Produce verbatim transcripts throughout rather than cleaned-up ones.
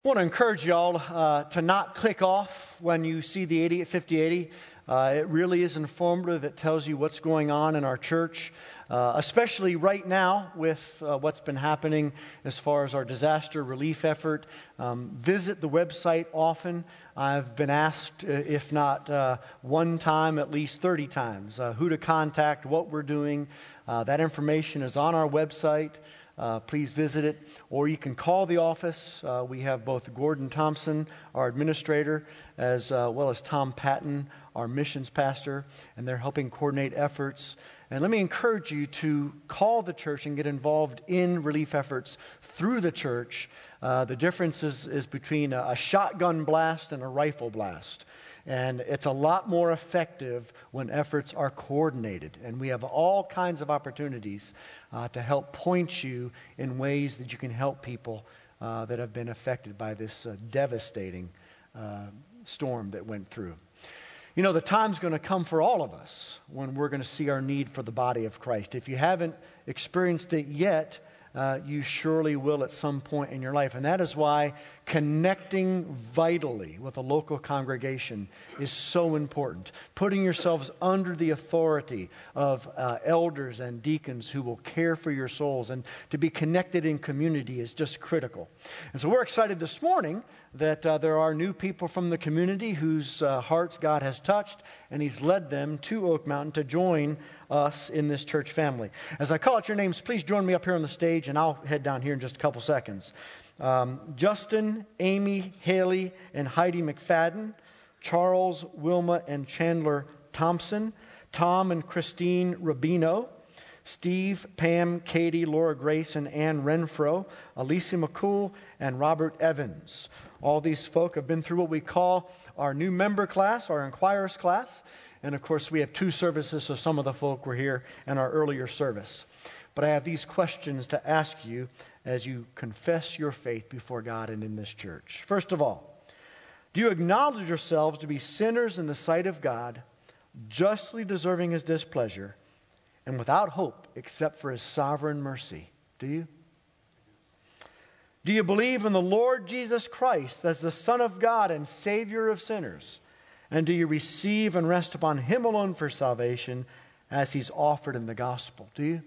I want to encourage y'all uh, to not click off when you see the eighty at fifty eighty. Uh, it really is informative. It tells you what's going on in our church, uh, especially right now with uh, what's been happening as far as our disaster relief effort. Um, visit the website often. I've been asked, uh, if not uh, one time, at least thirty times, uh, who to contact, what we're doing. Uh, that information is on our website. Uh, please visit it, or you can call the office. Uh, we have both Gordon Thompson, our administrator, as uh, well as Tom Patton, our missions pastor, and they're helping coordinate efforts. And let me encourage you to call the church and get involved in relief efforts through the church. Uh, the difference is, is between a, a shotgun blast and a rifle blast. And it's a lot more effective when efforts are coordinated. And we have all kinds of opportunities uh, to help point you in ways that you can help people uh, that have been affected by this uh, devastating uh, storm that went through. You know, the time's going to come for all of us when we're going to see our need for the body of Christ. If you haven't experienced it yet, Uh, you surely will at some point in your life. And that is why connecting vitally with a local congregation is so important. Putting yourselves under the authority of uh, elders and deacons who will care for your souls, and to be connected in community is just critical. And so we're excited this morning that uh, there are new people from the community whose uh, hearts God has touched, and He's led them to Oak Mountain to join us in this church family. As I call out your names, please join me up here on the stage, and I'll head down here in just a couple seconds. Um, Justin, Amy, Haley, and Heidi McFadden, Charles, Wilma, and Chandler Thompson, Tom and Christine Rubino, Steve, Pam, Katie, Laura Grace, and Ann Renfro, Alicia McCool, and Robert Evans. All these folk have been through what we call our new member class, our Inquirers class. And of course, we have two services, so some of the folk were here in our earlier service. But I have these questions to ask you as you confess your faith before God and in this church. First of all, do you acknowledge yourselves to be sinners in the sight of God, justly deserving His displeasure, and without hope except for His sovereign mercy? Do you? Do you believe in the Lord Jesus Christ as the Son of God and Savior of sinners? And do you receive and rest upon Him alone for salvation as He's offered in the gospel? Do you?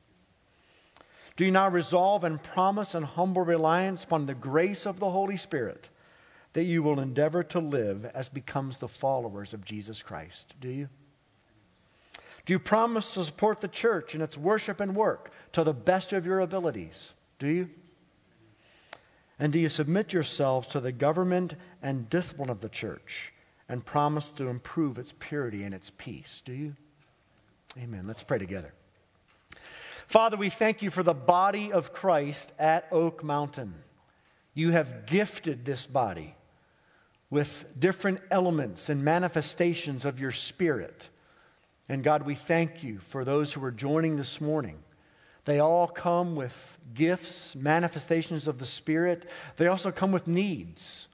Do you now resolve and promise and humble reliance upon the grace of the Holy Spirit that you will endeavor to live as becomes the followers of Jesus Christ? Do you? Do you promise to support the church in its worship and work to the best of your abilities? Do you? And do you submit yourselves to the government and discipline of the church and promise to improve its purity and its peace? Do you? Amen. Let's pray together. Father, we thank You for the body of Christ at Oak Mountain. You have gifted this body with different elements and manifestations of Your Spirit. And God, we thank You for those who are joining this morning. They all come with gifts, manifestations of the Spirit. They also come with needs.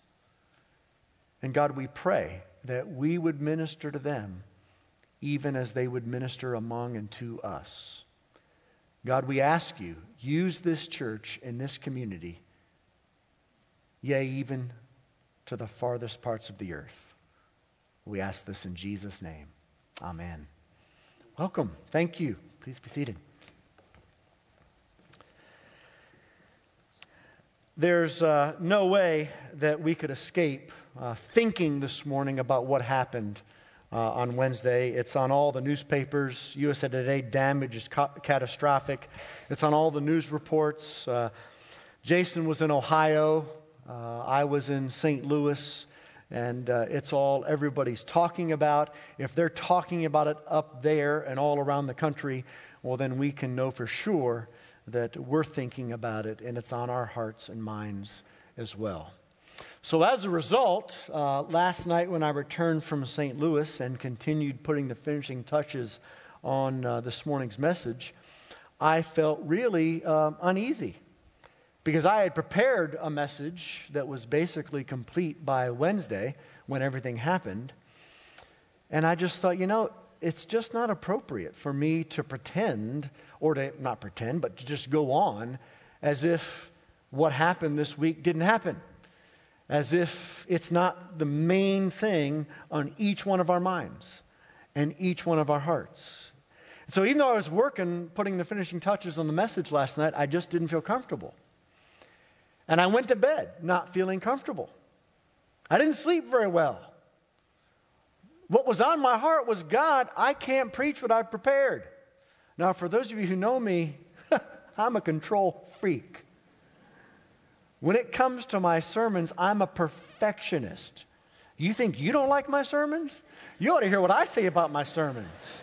And God, we pray that we would minister to them even as they would minister among and to us. God, we ask You, use this church in this community, yea, even to the farthest parts of the earth. We ask this in Jesus' name. Amen. Welcome. Thank you. Please be seated. There's uh, no way that we could escape uh, thinking this morning about what happened uh, on Wednesday. It's on all the newspapers. U S A Today, damage is ca- catastrophic. It's on all the news reports. Uh, Jason was in Ohio. Uh, I was in Saint Louis. And uh, it's all everybody's talking about. If they're talking about it up there and all around the country, well, then we can know for sure that we're thinking about it, and it's on our hearts and minds as well. So as a result, uh, last night when I returned from Saint Louis and continued putting the finishing touches on uh, this morning's message, I felt really uh, uneasy because I had prepared a message that was basically complete by Wednesday when everything happened. And I just thought, you know, it's just not appropriate for me to pretend, or to not pretend, but to just go on as if what happened this week didn't happen. as if it's not the main thing on each one of our minds and each one of our hearts. So even though I was working, putting the finishing touches on the message last night, I just didn't feel comfortable. And I went to bed not feeling comfortable. I didn't sleep very well. What was on my heart was, God, I can't preach what I've prepared. Now, for those of you who know me, I'm a control freak. When it comes to my sermons, I'm a perfectionist. You think you don't like my sermons? You ought to hear what I say about my sermons.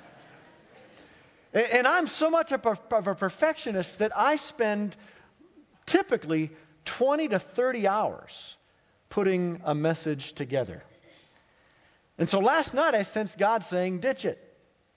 And I'm so much of a perfectionist that I spend typically twenty to thirty hours putting a message together. And so last night I sensed God saying, ditch it.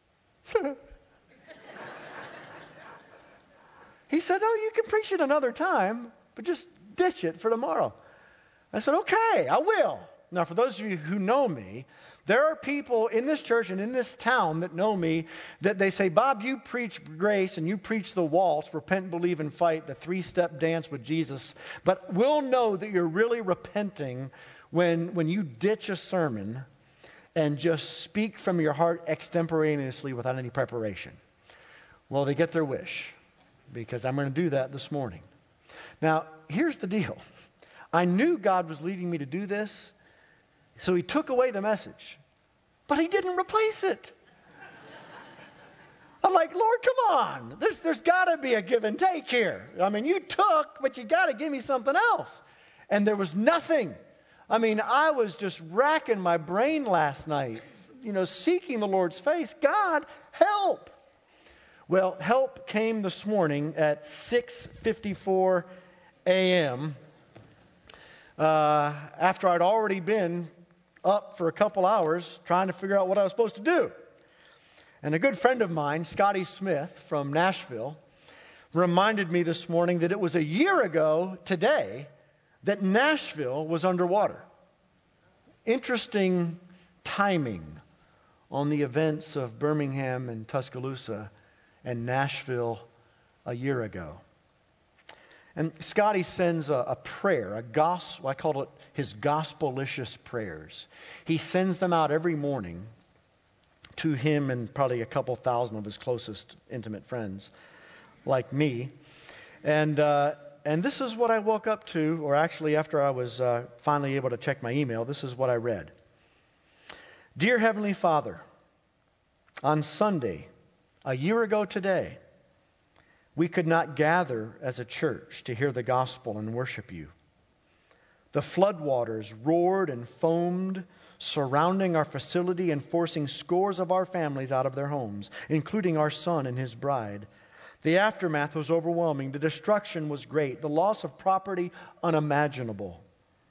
He said, oh, you can preach it another time, but just ditch it for tomorrow. I said, okay, I will. Now, for those of you who know me, there are people in this church and in this town that know me that they say, Bob, you preach grace and you preach the waltz, repent, believe, and fight, the three-step dance with Jesus. But we'll know that you're really repenting when, when you ditch a sermon and just speak from your heart extemporaneously without any preparation. Well, they get their wish because I'm going to do that this morning. Now, here's the deal. I knew God was leading me to do this, so he took away the message, but he didn't replace it. I'm like, Lord, come on. There's, there's got to be a give and take here. I mean, you took, but you got to give me something else. And there was nothing. I mean, I was just racking my brain last night, you know, seeking the Lord's face. God, help. Well, help came this morning at six fifty-four a.m. Uh, after I'd already been up for a couple hours trying to figure out what I was supposed to do. And a good friend of mine, Scotty Smith from Nashville, reminded me this morning that it was a year ago today that Nashville was underwater. Interesting timing on the events of Birmingham and Tuscaloosa and Nashville a year ago. And Scotty sends a, a prayer, a gospel, I call it his gospelicious prayers. He sends them out every morning to him and probably a couple thousand of his closest intimate friends, like me. And uh, and this is what I woke up to, or actually after I was uh, finally able to check my email, this is what I read. Dear Heavenly Father, on Sunday, a year ago today, we could not gather as a church to hear the gospel and worship you. The floodwaters roared and foamed, surrounding our facility and forcing scores of our families out of their homes, including our son and his bride. The aftermath was overwhelming. The destruction was great. The loss of property unimaginable.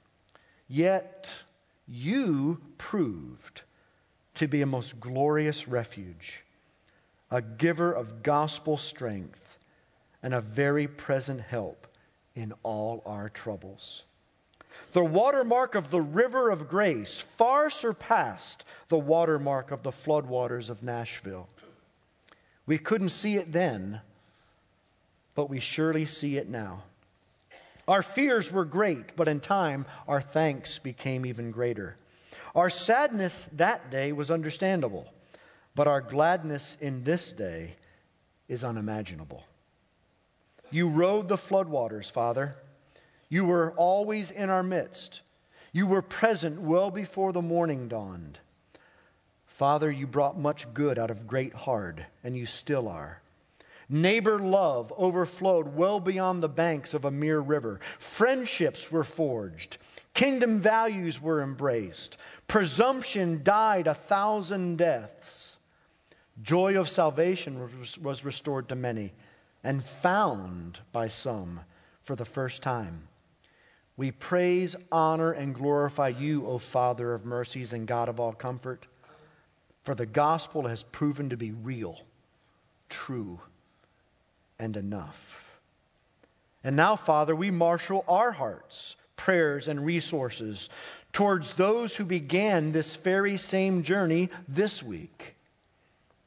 Yet you proved to be a most glorious refuge, a giver of gospel strength, and a very present help in all our troubles. The watermark of the river of grace far surpassed the watermark of the floodwaters of Nashville. We couldn't see it then, but we surely see it now. Our fears were great, but in time our thanks became even greater. Our sadness that day was understandable, but our gladness in this day is unimaginable. You rode the floodwaters, Father. You were always in our midst. You were present well before the morning dawned. Father, you brought much good out of great hard, and you still are. Neighbor love overflowed well beyond the banks of a mere river. Friendships were forged. Kingdom values were embraced. Presumption died a thousand deaths. Joy of salvation was restored to many and found by some for the first time. We praise, honor, and glorify you, O Father of mercies and God of all comfort, for the gospel has proven to be real, true, and enough. And now, Father, we marshal our hearts, prayers, and resources towards those who began this very same journey this week.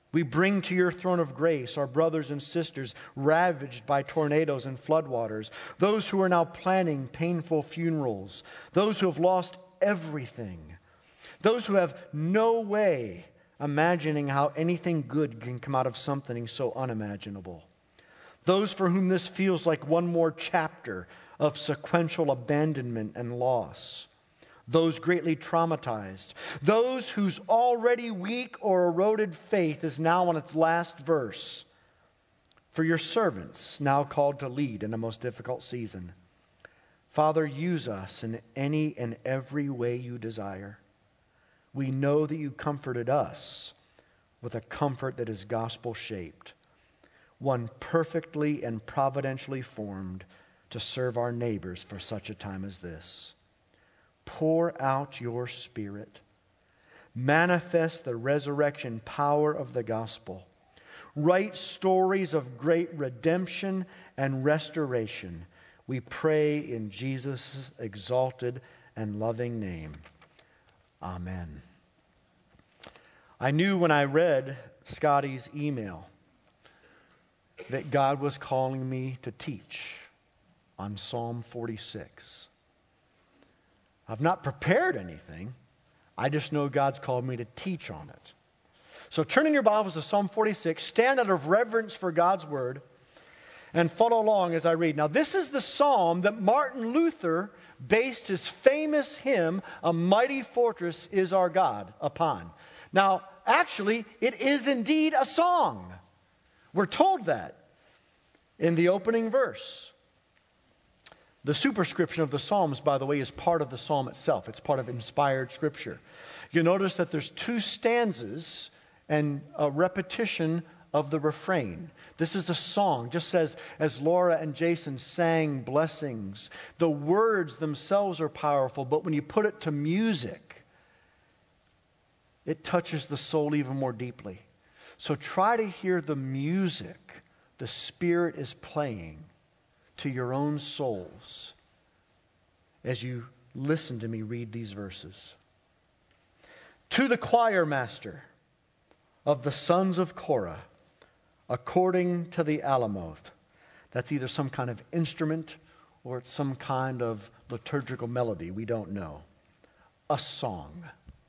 We bring to your throne of grace our brothers and sisters ravaged by tornadoes and floodwaters, those who are now planning painful funerals, those who have lost everything, those who have no way imagining how anything good can come out of something so unimaginable, those for whom this feels like one more chapter of sequential abandonment and loss, those greatly traumatized, those whose already weak or eroded faith is now on its last verse, for your servants now called to lead in a most difficult season. Father, use us in any and every way you desire. We know that you comforted us with a comfort that is gospel-shaped, one perfectly and providentially formed to serve our neighbors for such a time as this. Pour out your Spirit. Manifest the resurrection power of the gospel. Write stories of great redemption and restoration. We pray in Jesus' exalted and loving name. Amen. I knew when I read Scotty's email that God was calling me to teach on Psalm forty-six. I've not prepared anything. I just know God's called me to teach on it. So turn in your Bibles to Psalm forty-six, stand out of reverence for God's word, and follow along as I read. Now, this is the psalm that Martin Luther based his famous hymn, "A Mighty Fortress is Our God," upon. Now, actually, it is indeed a song. We're told that in the opening verse. The superscription of the Psalms, by the way, is part of the psalm itself. It's part of inspired scripture. You'll notice that there's two stanzas and a repetition of the refrain. This is a song, just as, as Laura and Jason sang blessings. The words themselves are powerful, but when you put it to music, it touches the soul even more deeply. So try to hear the music the Spirit is playing to your own souls as you listen to me read these verses. To the choir master of the sons of Korah, according to the Alamoth. That's either some kind of instrument or it's some kind of liturgical melody. We don't know. A song.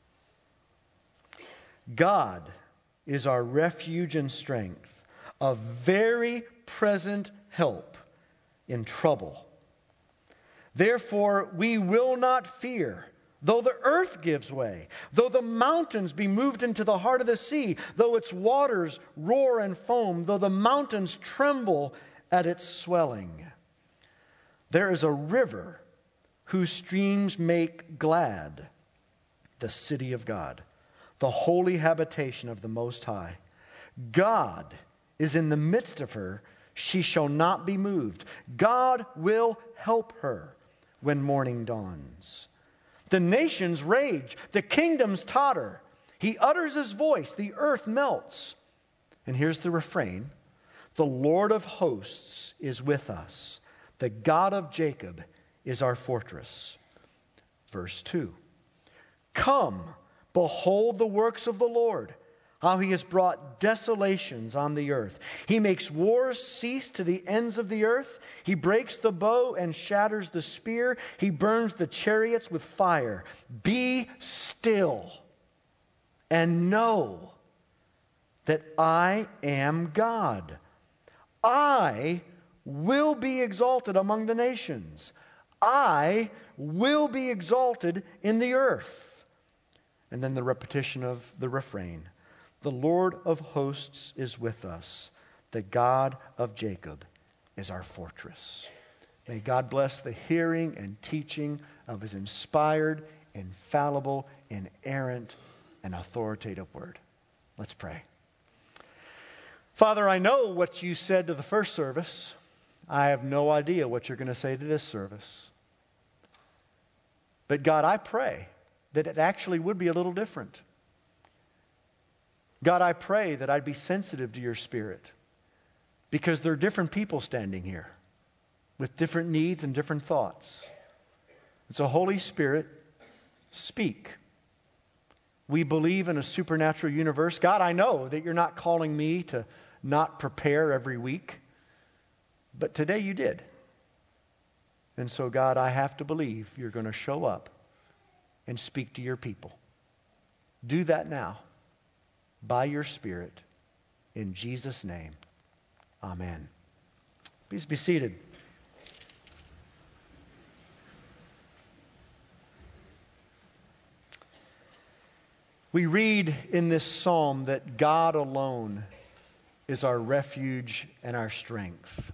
God is our refuge and strength, a very present help in trouble. Therefore, we will not fear, though the earth gives way, though the mountains be moved into the heart of the sea, though its waters roar and foam, though the mountains tremble at its swelling. There is a river whose streams make glad the city of God, the holy habitation of the Most High. God is in the midst of her. She shall not be moved. God will help her when morning dawns. The nations rage, the kingdoms totter. He utters his voice, the earth melts. And here's the refrain. The Lord of hosts is with us. The God of Jacob is our fortress. Verse two. Come, behold the works of the Lord, how he has brought desolations on the earth. He makes wars cease to the ends of the earth. He breaks the bow and shatters the spear. He burns the chariots with fire. Be still and know that I am God. I will be exalted among the nations. I will be exalted in the earth. And then the repetition of the refrain. The Lord of hosts is with us. The God of Jacob is our fortress. May God bless the hearing and teaching of his inspired, infallible, inerrant, and authoritative word. Let's pray. Father, I know what you said to the first service. I have no idea what you're going to say to this service. But God, I pray that it actually would be a little different. God, I pray that I'd be sensitive to your Spirit, because there are different people standing here with different needs and different thoughts. And so, Holy Spirit, speak. We believe in a supernatural universe. God, I know that you're not calling me to not prepare every week, but today you did. And so, God, I have to believe you're going to show up and speak to your people. Do that now by your Spirit. In Jesus' name, amen. Please be seated. We read in this psalm that God alone is our refuge and our strength.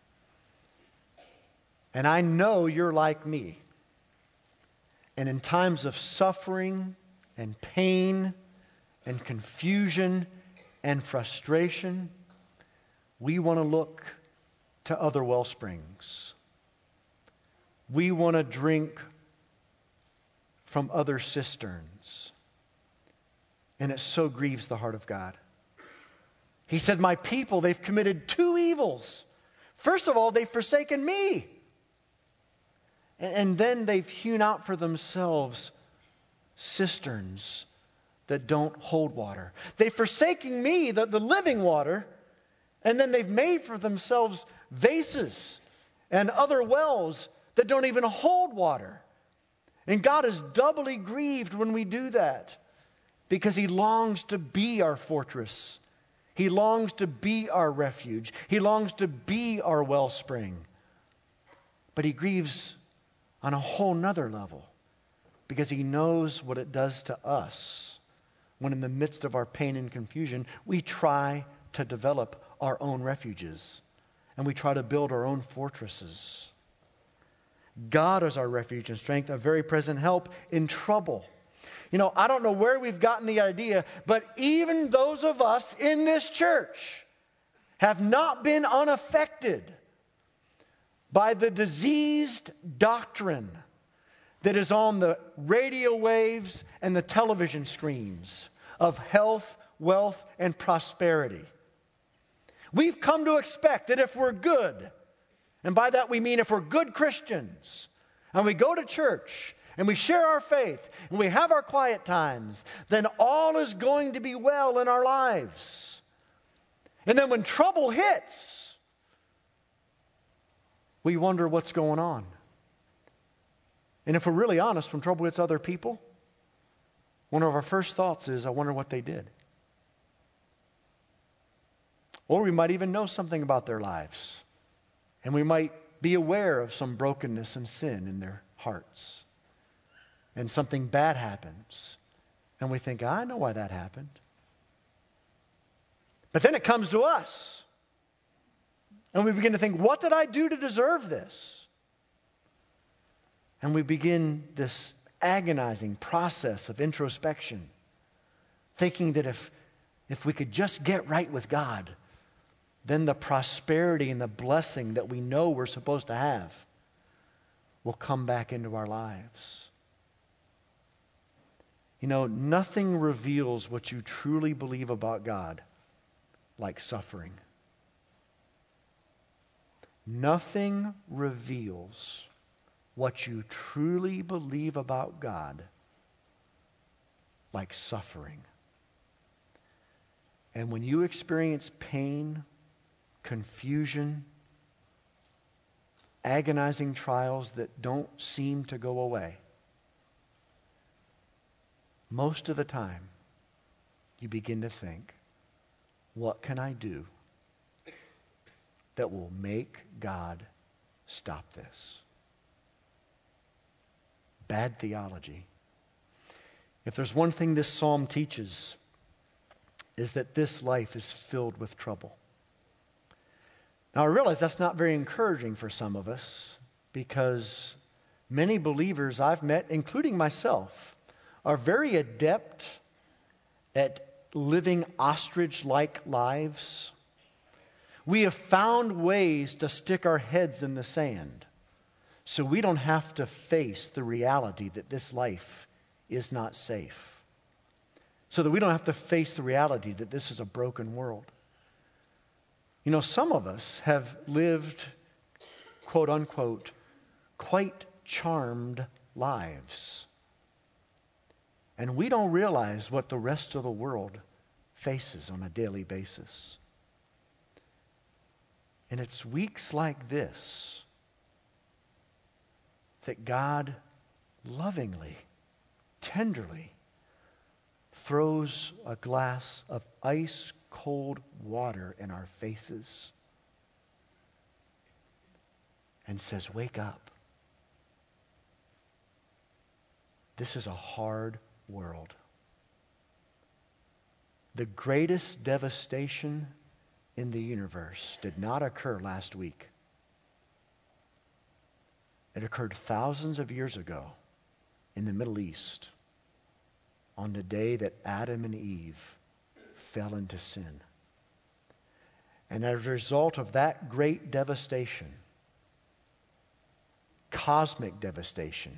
And I know you're like me. And in times of suffering and pain and confusion and frustration, we want to look to other well springs. We want to drink from other cisterns. And it so grieves the heart of God. He said, my people, they've committed two evils. First of all, they've forsaken me. And then they've hewn out for themselves cisterns that don't hold water. They've forsaken me, the, the living water, and then they've made for themselves vases and other wells that don't even hold water. And God is doubly grieved when we do that, because He longs to be our fortress. He longs to be our refuge. He longs to be our wellspring. But He grieves on a whole nother level, because He knows what it does to us when in the midst of our pain and confusion, we try to develop our own refuges and we try to build our own fortresses. God is our refuge and strength, a very present help in trouble. You know, I don't know where we've gotten the idea, but even those of us in this church have not been unaffected by the diseased doctrine that is on the radio waves and the television screens of health, wealth, and prosperity. We've come to expect that if we're good, and by that we mean if we're good Christians, and we go to church, and we share our faith, and we have our quiet times, then all is going to be well in our lives. And then when trouble hits, we wonder what's going on. And if we're really honest, when trouble hits other people, one of our first thoughts is, I wonder what they did. Or we might even know something about their lives, and we might be aware of some brokenness and sin in their hearts. And something bad happens, and we think, I know why that happened. But then it comes to us, and we begin to think, what did I do to deserve this? And we begin this agonizing process of introspection, thinking that if, if we could just get right with God, then the prosperity and the blessing that we know we're supposed to have will come back into our lives. You know, nothing reveals what you truly believe about God like suffering. Nothing reveals what you truly believe about God like suffering. And when you experience pain, confusion, agonizing trials that don't seem to go away, most of the time you begin to think, what can I do that will make God stop this? Bad theology. If there's one thing this psalm teaches, is that this life is filled with trouble. Now I realize that's not very encouraging for some of us, because many believers I've met, including myself, are very adept at living ostrich-like lives. We have found ways to stick our heads in the sand so we don't have to face the reality that this life is not safe. So that we don't have to face the reality that this is a broken world. You know, some of us have lived, quote unquote, quite charmed lives. And we don't realize what the rest of the world faces on a daily basis. And it's weeks like this that God lovingly, tenderly throws a glass of ice cold water in our faces and says, wake up. This is a hard world. The greatest devastation in the universe did not occur last week. It occurred thousands of years ago in the Middle East on the day that Adam and Eve fell into sin. And as a result of that great devastation, cosmic devastation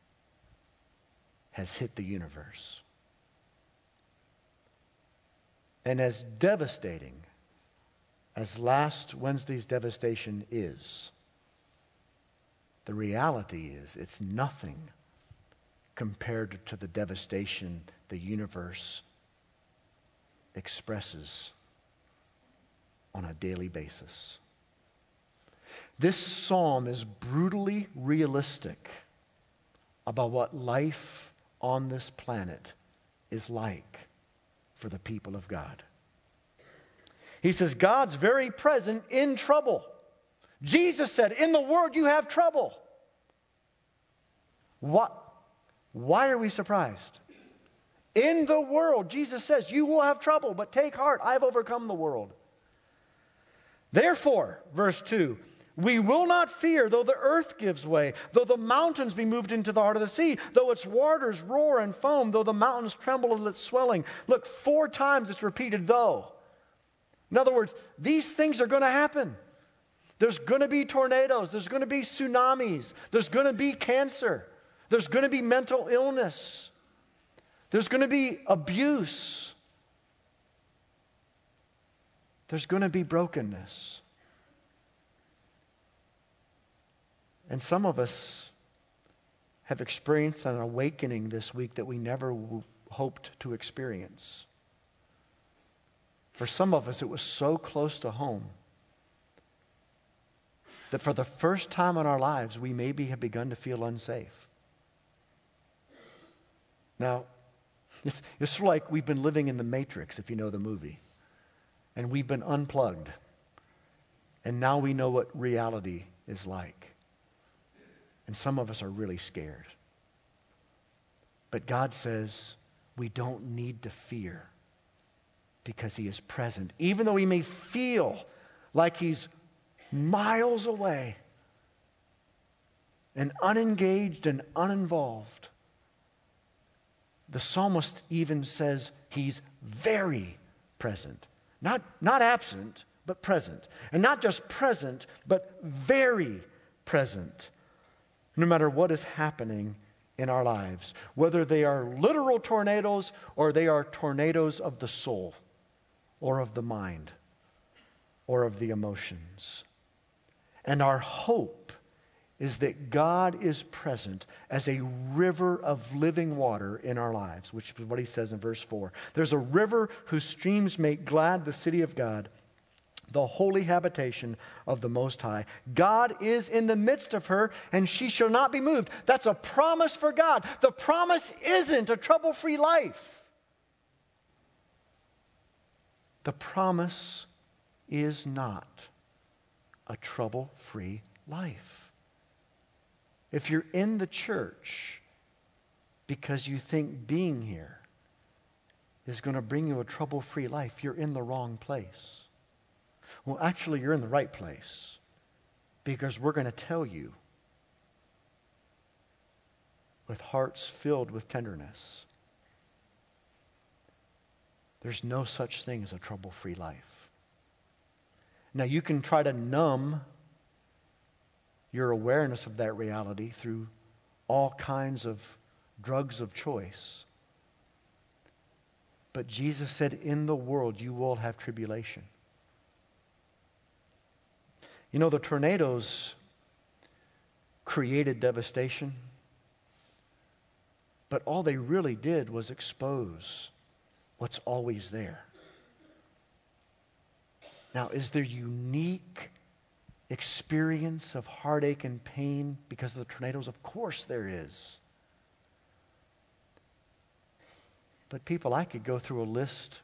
has hit the universe. And as devastating as last Wednesday's devastation is, the reality is it's nothing compared to the devastation the universe expresses on a daily basis. This psalm is brutally realistic about what life on this planet is like for the people of God. He says, God's very present in trouble. Jesus said, in the world you have trouble. What? Why are we surprised? In the world, Jesus says, you will have trouble, but take heart, I've overcome the world. Therefore, verse two, we will not fear though the earth gives way, though the mountains be moved into the heart of the sea, though its waters roar and foam, though the mountains tremble at its swelling. Look, four times it's repeated, though. In other words, these things are going to happen. There's going to be tornadoes. There's going to be tsunamis. There's going to be cancer. There's going to be mental illness. There's going to be abuse. There's going to be brokenness. And some of us have experienced an awakening this week that we never w- hoped to experience. For some of us, it was so close to home that for the first time in our lives, we maybe have begun to feel unsafe. Now, it's, it's sort of like we've been living in the Matrix, if you know the movie. And we've been unplugged. And now we know what reality is like. And some of us are really scared. But God says we don't need to fear because He is present. Even though we may feel like He's miles away and unengaged and uninvolved, the psalmist even says He's very present. Not, not absent, but present. And not just present, but very present. No matter what is happening in our lives, whether they are literal tornadoes or they are tornadoes of the soul or of the mind or of the emotions. And our hope is that God is present as a river of living water in our lives, which is what he says in verse four. There's a river whose streams make glad the city of God, the holy habitation of the Most High. God is in the midst of her, and she shall not be moved. That's a promise for God. The promise isn't a trouble-free life. The promise is not a trouble-free life. If you're in the church because you think being here is going to bring you a trouble-free life, you're in the wrong place. Well, actually, you're in the right place because we're going to tell you with hearts filled with tenderness, there's no such thing as a trouble-free life. Now, you can try to numb your awareness of that reality through all kinds of drugs of choice. But Jesus said, in the world you will have tribulation. You know, the tornadoes created devastation, But all they really did was expose what's always there. Now, is there unique experience of heartache and pain because of the tornadoes? Of course there is. But people, I could go through a list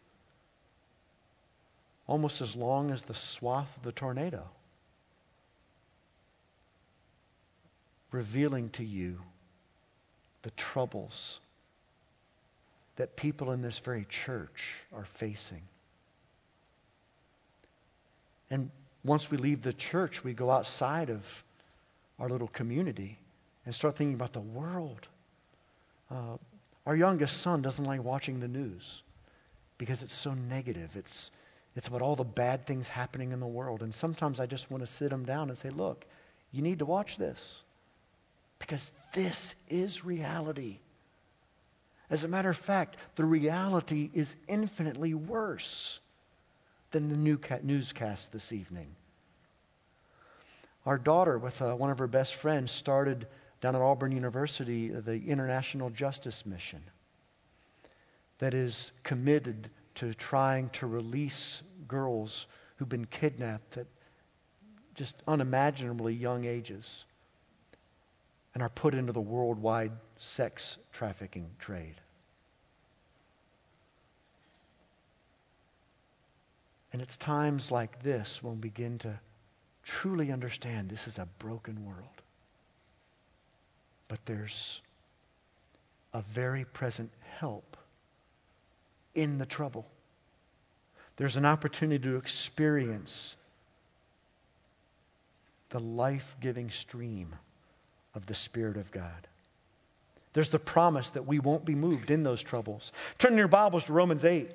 almost as long as the swath of the tornado, revealing to you the troubles that people in this very church are facing. And once we leave the church, we go outside of our little community and start thinking about the world. Uh, our youngest son doesn't like watching the news because it's so negative. It's, it's about all the bad things happening in the world. And sometimes I just want to sit him down and say, look, you need to watch this because this is reality. As a matter of fact, the reality is infinitely worse than the new ca- newscast this evening. Our daughter, with uh, one of her best friends, started down at Auburn University uh, the International Justice Mission that is committed to trying to release girls who've been kidnapped at just unimaginably young ages and are put into the worldwide sex trafficking trade. And it's times like this when we begin to truly understand this is a broken world. But there's a very present help in the trouble. There's an opportunity to experience the life-giving stream of the Spirit of God. There's the promise that we won't be moved in those troubles. Turn your Bibles to Romans eight.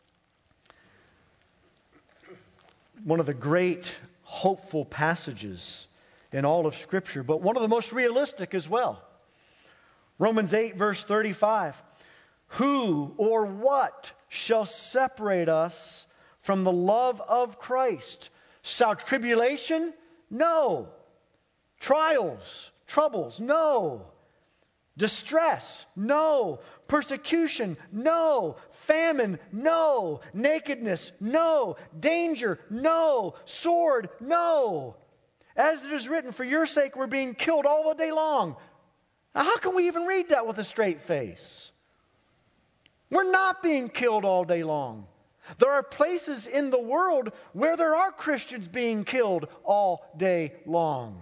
One of the great hopeful passages in all of Scripture, but one of the most realistic as well. Romans eight, verse thirty-five. Who or what shall separate us from the love of Christ? Shall tribulation? No. Trials, troubles? No. Distress? No. Persecution? No. Famine? No. Nakedness? No. Danger? No. Sword? No. As it is written, for your sake we're being killed all the day long. Now, how can we even read that with a straight face? We're not being killed all day long. There are places in the world where there are Christians being killed all day long.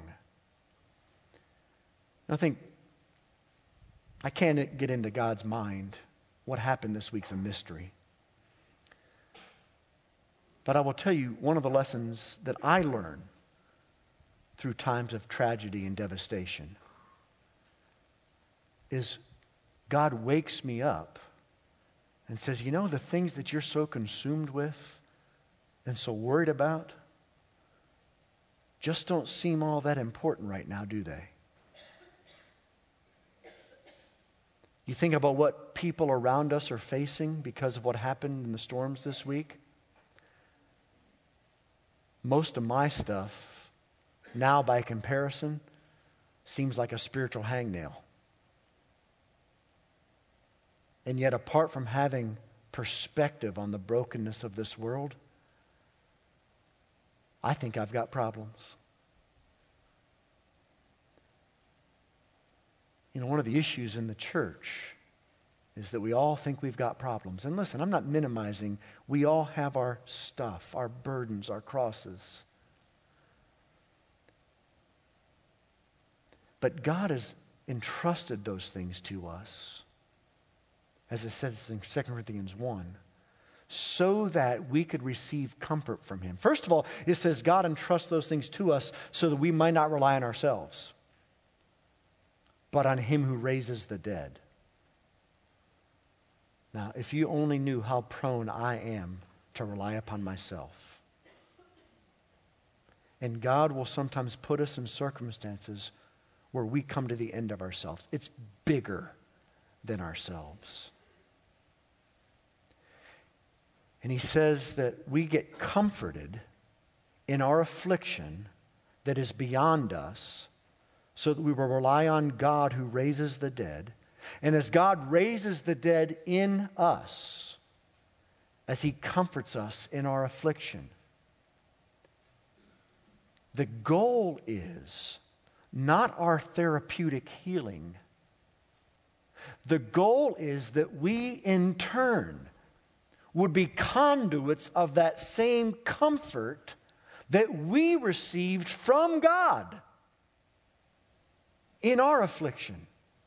I think I can't get into God's mind. What happened this week's a mystery. But I will tell you one of the lessons that I learn through times of tragedy and devastation is God wakes me up and says, you know, the things that you're so consumed with and so worried about just don't seem all that important right now, do they? You think about what people around us are facing because of what happened in the storms this week. Most of my stuff, now by comparison, seems like a spiritual hangnail. And yet, apart from having perspective on the brokenness of this world, I think I've got problems. You know, one of the issues in the church is that we all think we've got problems. And listen, I'm not minimizing. We all have our stuff, our burdens, our crosses. But God has entrusted those things to us, as it says in Second Corinthians one, so that we could receive comfort from Him. First of all, it says God entrusts those things to us so that we might not rely on ourselves, but on Him who raises the dead. Now, if you only knew how prone I am to rely upon myself. And God will sometimes put us in circumstances where we come to the end of ourselves. It's bigger than ourselves. And He says that we get comforted in our affliction that is beyond us, so that we will rely on God who raises the dead, And as God raises the dead in us, as He comforts us in our affliction, the goal is not our therapeutic healing. The goal is that we, in turn, would be conduits of that same comfort that we received from God in our affliction.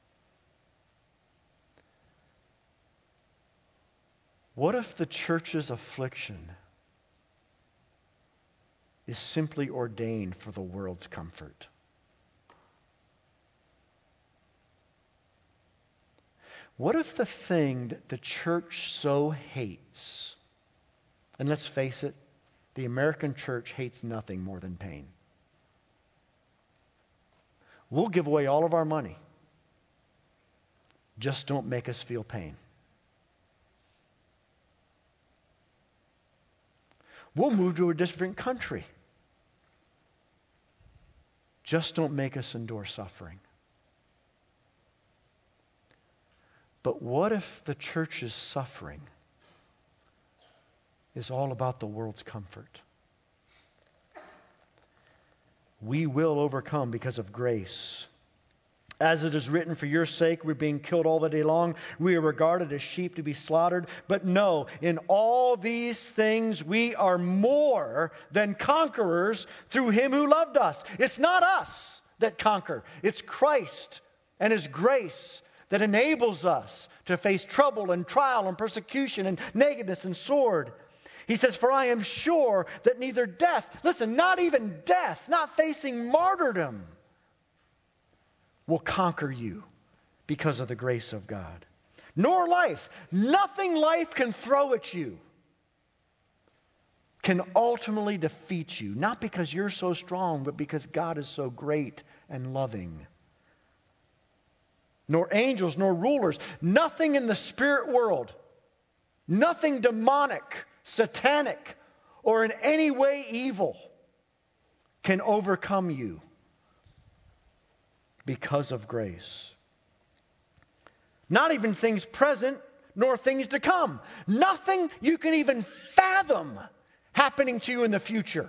What if the church's affliction is simply ordained for the world's comfort? What if the thing that the church so hates, and let's face it, the American church hates nothing more than pain. We'll give away all of our money. Just don't make us feel pain. We'll move to a different country. Just don't make us endure suffering. But what if the church's suffering is all about the world's comfort? We will overcome because of grace. As it is written, for your sake we're being killed all the day long. We are regarded as sheep to be slaughtered. But no, in all these things we are more than conquerors through Him who loved us. It's not us that conquer. It's Christ and His grace that enables us to face trouble and trial and persecution and nakedness and sword. He says, for I am sure that neither death, listen, not even death, not facing martyrdom, will conquer you because of the grace of God. Nor life, nothing life can throw at you can ultimately defeat you. Not because you're so strong, but because God is so great and loving. Nor angels, nor rulers, nothing in the spirit world, nothing demonic, satanic, or in any way evil can overcome you because of grace. Not even things present, nor things to come. Nothing you can even fathom happening to you in the future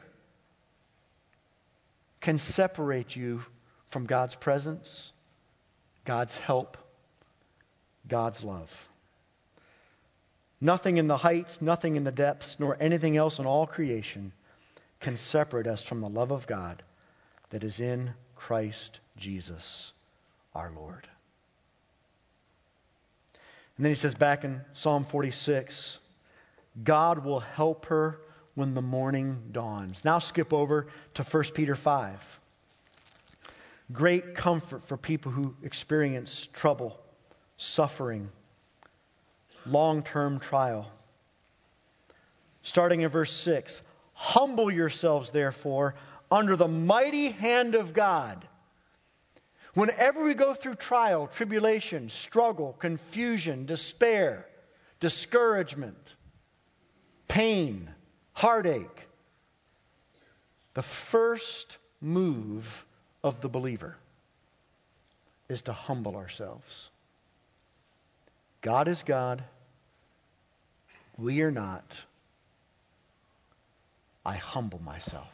can separate you from God's presence, God's help, God's love. Nothing in the heights, nothing in the depths, nor anything else in all creation can separate us from the love of God that is in Christ Jesus, our Lord. And then he says back in Psalm forty-six, God will help her when the morning dawns. Now skip over to First Peter five. Great comfort for people who experience trouble, suffering, long-term trial. Starting in verse six, humble yourselves, therefore, under the mighty hand of God. Whenever we go through trial, tribulation, struggle, confusion, despair, discouragement, pain, heartache, the first move of the believer is to humble ourselves. God is God. We are not. I humble myself.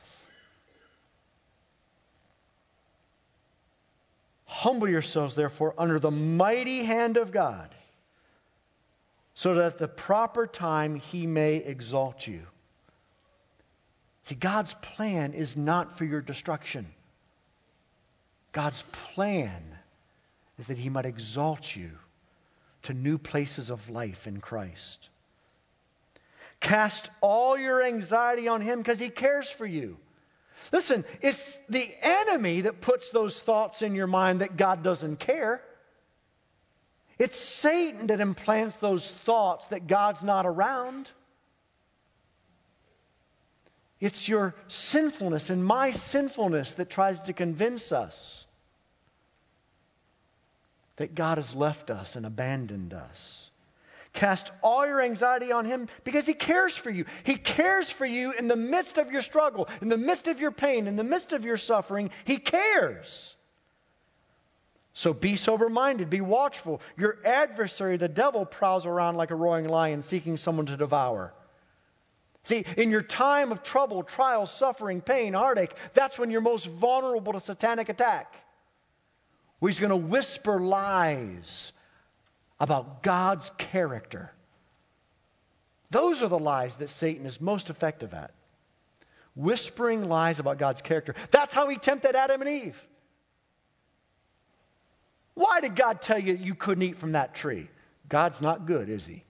Humble yourselves, therefore, under the mighty hand of God, so that at the proper time He may exalt you. See, God's plan is not for your destruction. God's plan is that He might exalt you to new places of life in Christ. Cast all your anxiety on Him because He cares for you. Listen, it's the enemy that puts those thoughts in your mind that God doesn't care. It's Satan that implants those thoughts that God's not around. It's your sinfulness and my sinfulness that tries to convince us that God has left us and abandoned us. Cast all your anxiety on Him because He cares for you. He cares for you in the midst of your struggle, in the midst of your pain, in the midst of your suffering. He cares. So be sober-minded, be watchful. Your adversary, the devil, prowls around like a roaring lion seeking someone to devour. See, in your time of trouble, trial, suffering, pain, heartache, that's when you're most vulnerable to satanic attack. Where he's going to whisper lies about God's character. Those are the lies that Satan is most effective at. Whispering lies about God's character. That's how he tempted Adam and Eve. Why did God tell you you couldn't eat from that tree? God's not good, is he?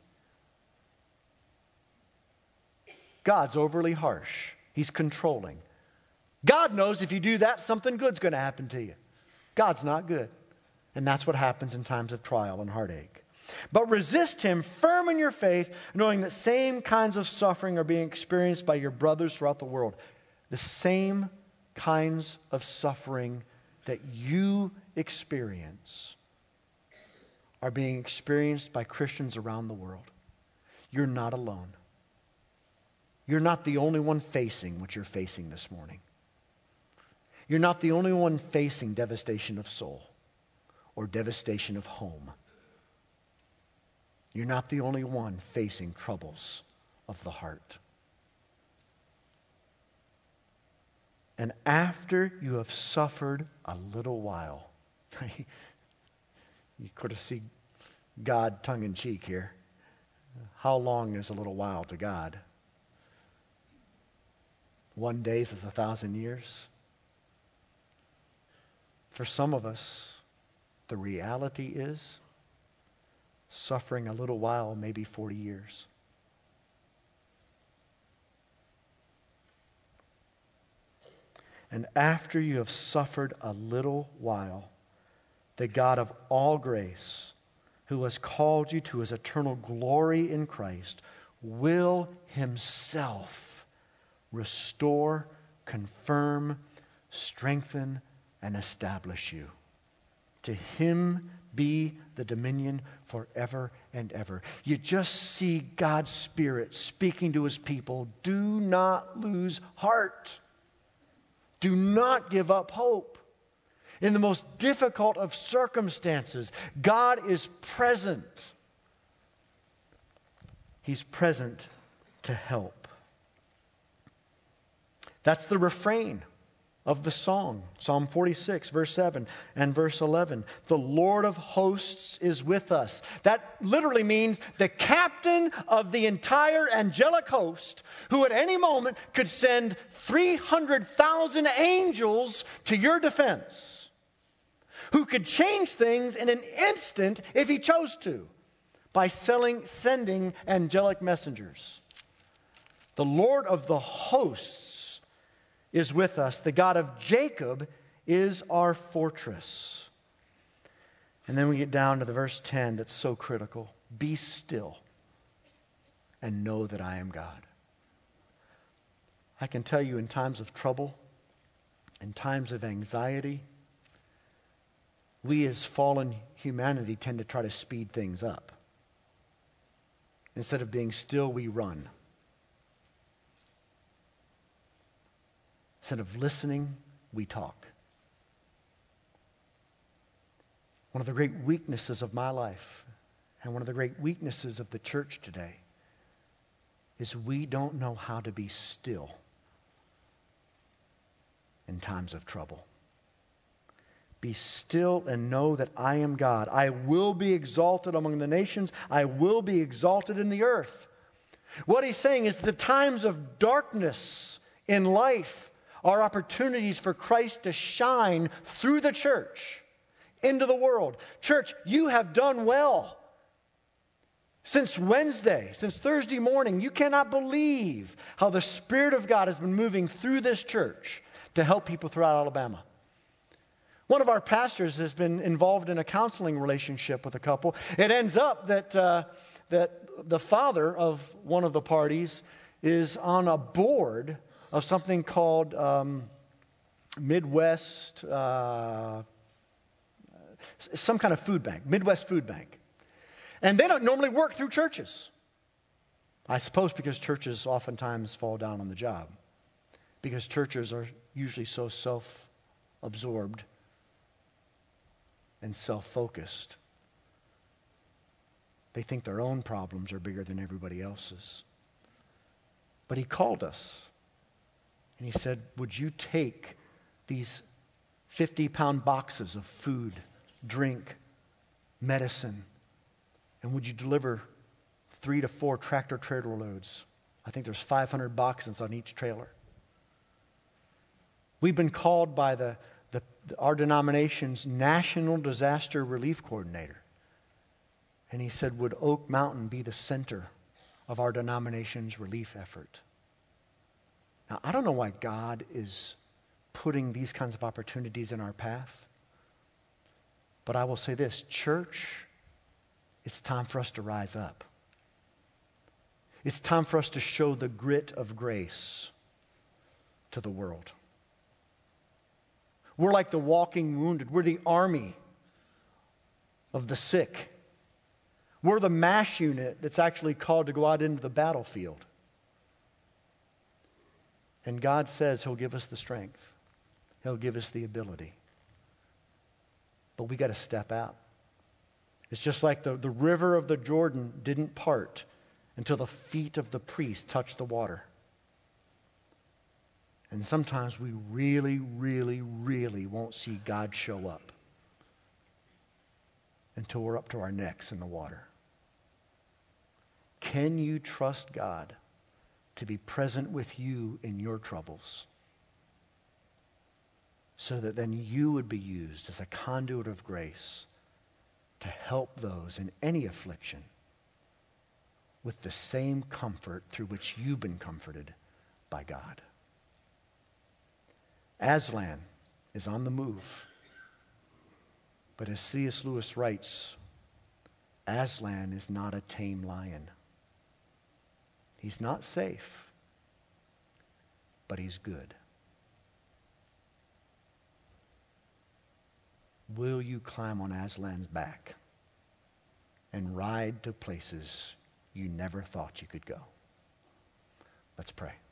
God's overly harsh. He's controlling. God knows if you do that, something good's going to happen to you. God's not good. And that's what happens in times of trial and heartache. But resist him, firm in your faith, knowing that same kinds of suffering are being experienced by your brothers throughout the world. The same kinds of suffering that you experience are being experienced by Christians around the world. You're not alone. You're not the only one facing what you're facing this morning. You're not the only one facing devastation of soul or devastation of home. You're not the only one facing troubles of the heart. And after you have suffered a little while, you could have seen God tongue-in-cheek here. How long is a little while to God? One day is as a thousand years. For some of us, the reality is suffering a little while, maybe forty years. And after you have suffered a little while, the God of all grace, who has called you to his eternal glory in Christ, will himself restore, confirm, strengthen, and establish you. To him be the dominion forever and ever. You just see God's Spirit speaking to his people. Do not lose heart. Do not give up hope. In the most difficult of circumstances, God is present. He's present to help. That's the refrain of the song. Psalm forty-six, verse seven and verse eleven. The Lord of hosts is with us. That literally means the captain of the entire angelic host, who at any moment could send three hundred thousand angels to your defense, who could change things in an instant if he chose to, by selling, sending angelic messengers. The Lord of the hosts is with us. The God of Jacob is our fortress. And then we get down to the verse ten that's so critical. Be still and know that I am God. I can tell you, in times of trouble, in times of anxiety, we as fallen humanity tend to try to speed things up. Instead of being still, we run. Instead of listening, we talk. One of the great weaknesses of my life, and one of the great weaknesses of the church today, is we don't know how to be still in times of trouble. Be still and know that I am God. I will be exalted among the nations. I will be exalted in the earth. What he's saying is the times of darkness in life are opportunities for Christ to shine through the church into the world. Church, you have done well. Since Wednesday, since Thursday morning, you cannot believe how the Spirit of God has been moving through this church to help people throughout Alabama. One of our pastors has been involved in a counseling relationship with a couple. It ends up that, uh, that the father of one of the parties is on a board of something called um, Midwest, uh, some kind of food bank, Midwest Food Bank. And they don't normally work through churches. I suppose because churches oftentimes fall down on the job. Because churches are usually so self-absorbed. and self-focused. They think their own problems are bigger than everybody else's. But he called us, and he said, would you take these fifty-pound boxes of food, drink, medicine, and would you deliver three to four tractor-trailer loads? I think there's five hundred boxes on each trailer. We've been called by the, the, our denomination's National Disaster Relief Coordinator. And he said, would Oak Mountain be the center of our denomination's relief effort? Now, I don't know why God is putting these kinds of opportunities in our path. But I will say this, church, it's time for us to rise up. It's time for us to show the grit of grace to the world. We're like the walking wounded. We're the army of the sick. We're the MASH unit that's actually called to go out into the battlefield. And God says He'll give us the strength. He'll give us the ability. But we got to step out. It's just like the, the river of the Jordan didn't part until the feet of the priest touched the water. And sometimes we really, really, really won't see God show up until we're up to our necks in the water. Can you trust God to be present with you in your troubles so that then you would be used as a conduit of grace to help those in any affliction with the same comfort through which you've been comforted by God? Aslan is on the move. But as C S Lewis writes, Aslan is not a tame lion. He's not safe, but he's good. Will you climb on Aslan's back and ride to places you never thought you could go? Let's pray.